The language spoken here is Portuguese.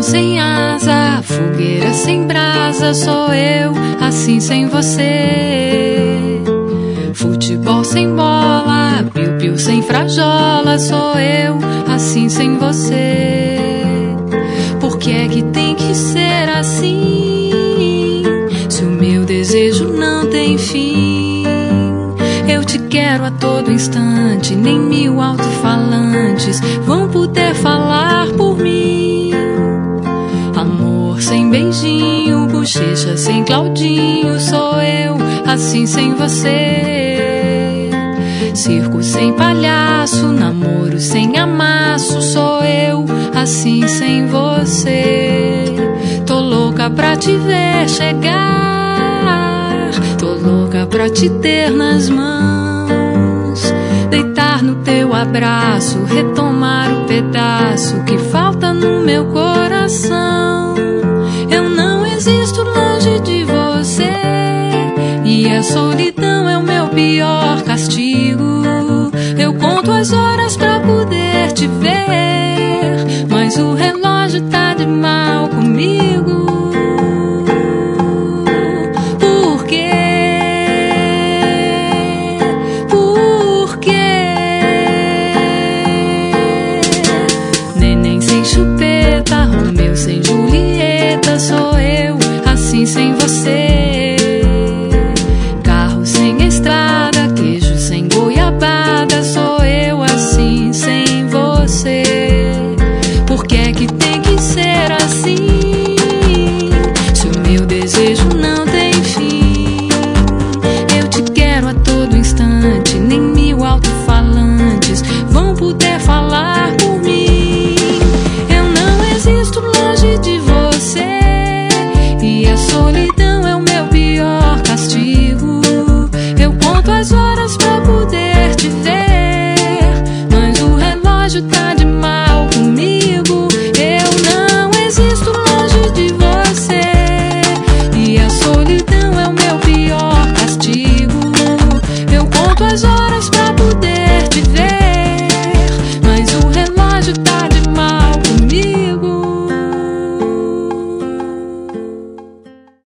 sem asa, fogueira sem brasa, sou eu, assim sem você. Futebol sem bola, piu-piu sem frajola, sou eu, assim sem você. Por que é que tem que ser assim? Se o meu desejo não tem fim. Eu te quero a todo instante, nem 1000 alto-falantes vão poder falar por mim. Amor sem beijinho, bochecha sem Claudinho, sou eu, assim sem você. Circo sem palhaço, namoro sem amasso, sou eu, assim sem você. Tô louca pra te ver chegar, tô louca pra te ter nas mãos, deitar no teu abraço, retomar o pedaço que falta no meu coração. Eu não existo longe de você, e a solidão é o meu pior castigo. Eu conto as horas pra poder te ver,